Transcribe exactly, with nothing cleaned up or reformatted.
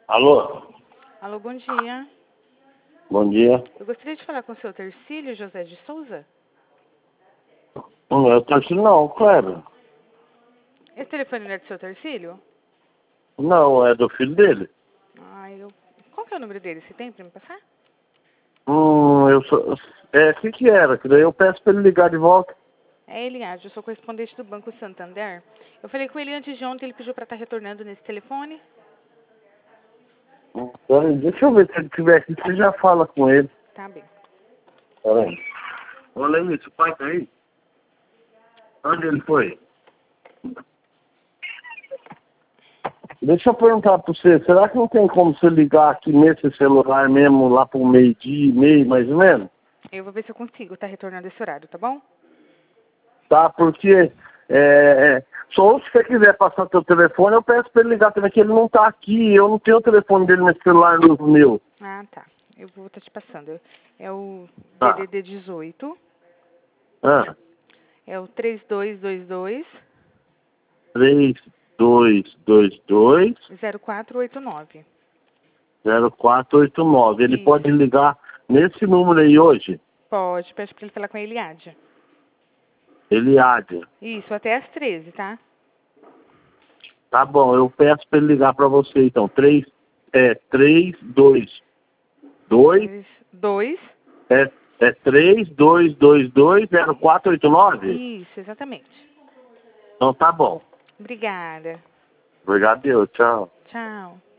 Alô? Alô, bom dia. Bom dia. Eu gostaria de falar com o seu Tercílio José de Souza. Não é o Tarcísio, não, claro. Esse telefone não é do seu Tercílio? Não, é do filho dele. Ah, eu... Qual que é o número dele? Você tem pra me passar? Hum, eu sou... É, o que que era? Que daí eu peço pra ele ligar de volta. É Eliade, eu sou correspondente do Banco Santander. Eu falei com ele antes de ontem, ele pediu pra estar retornando nesse telefone. Hum, Peraí, deixa eu ver se ele estiver aqui, você já fala com ele. Tá bem. Peraí. Ô, Leite, o pai tá aí? Onde ele foi? Deixa eu perguntar pra você, será que não tem como você ligar aqui nesse celular mesmo, lá pro meio-dia e meio, mais ou menos? Eu vou ver se eu consigo estar retornando esse horário, tá bom? Tá, porque é, é, só se você quiser passar seu telefone, eu peço pra ele ligar também, que ele não tá aqui, eu não tenho o telefone dele nesse celular novo meu. Ah, tá. Eu vou estar te passando. É o Tá. D D D dezoito, Ah, é o três dois dois dois, três dois dois dois zero quatro oito nove. zero quatro oito nove. Ele Isso. pode ligar nesse número aí hoje? Pode, pede pra ele falar com a Eliade. Eliade. Isso, até às treze, tá? Tá bom, eu peço pra ele ligar pra você então. três, é, três dois dois, Dois. é, é três dois dois dois zero quatro oito nove? Isso, exatamente. Então tá bom. Obrigada. Obrigado, Deus. Tchau. Tchau.